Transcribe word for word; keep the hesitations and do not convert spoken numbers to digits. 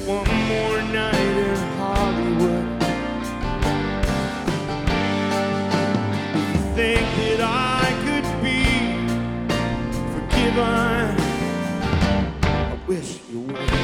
one more night in Hollywood. If you think that I could be forgiven, I wish you would.